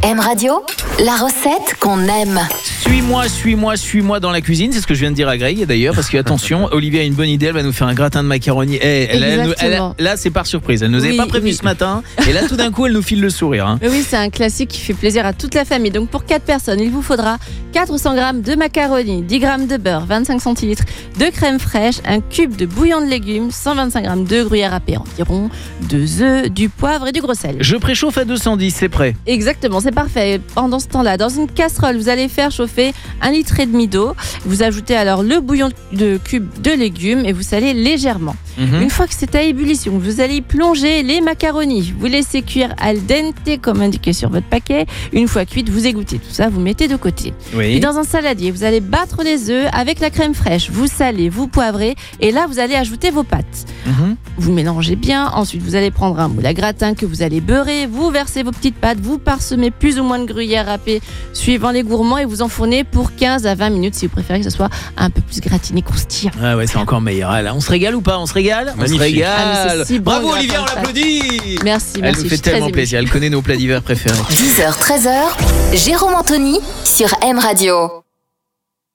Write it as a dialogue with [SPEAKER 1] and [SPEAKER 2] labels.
[SPEAKER 1] M Radio, la recette qu'on aime.
[SPEAKER 2] Suis-moi dans la cuisine, c'est ce que je viens de dire à Greg d'ailleurs, parce que attention, Olivia a une bonne idée, elle va nous faire un gratin de macaroni. Là, c'est par surprise, elle nous avait pas prévu ce matin, et là tout d'un coup, elle nous file le sourire. Hein.
[SPEAKER 3] Oui, c'est un classique qui fait plaisir à toute la famille. Donc pour 4 personnes, il vous faudra 400 g de macaroni, 10 g de beurre, 25 centilitres de crème fraîche, un cube de bouillon de légumes, 125 g de gruyère râpée environ, 2 œufs, du poivre et du gros sel.
[SPEAKER 2] Je préchauffe à 210, c'est prêt.
[SPEAKER 3] Exactement, c'est parfait. Pendant ce temps-là, dans une casserole, vous allez faire chauffer 1,5 litre d'eau. Vous ajoutez alors le bouillon de cube de légumes et vous salez légèrement. Une fois que c'est à ébullition, vous allez y plonger les macaronis. Vous laissez cuire al dente comme indiqué sur votre paquet. Une fois cuite, vous égouttez tout ça, vous mettez de côté.
[SPEAKER 2] Oui.
[SPEAKER 3] Et dans un saladier, vous allez battre les œufs avec la crème fraîche. Vous salez, vous poivrez et là, vous allez ajouter vos pâtes. Vous mélangez bien. Ensuite, vous allez prendre un moule à gratin que vous allez beurrer. Vous versez vos petites pâtes. Vous parsemez plus ou moins de gruyère râpée suivant les gourmands et vous enfournez pour 15 à 20 minutes si vous préférez que ce soit un peu plus gratiné, croustillant.
[SPEAKER 2] Ah ouais, c'est encore meilleur. Ah là, on se régale ou pas? On se régale. On se régale.
[SPEAKER 3] Ah, si bon,
[SPEAKER 2] bravo Olivia, on l'applaudit.
[SPEAKER 3] Merci.
[SPEAKER 2] Elle nous fait tellement plaisir. Elle connaît nos plats d'hiver préférés.
[SPEAKER 1] 10h, 13h, Jérôme Anthony sur M Radio.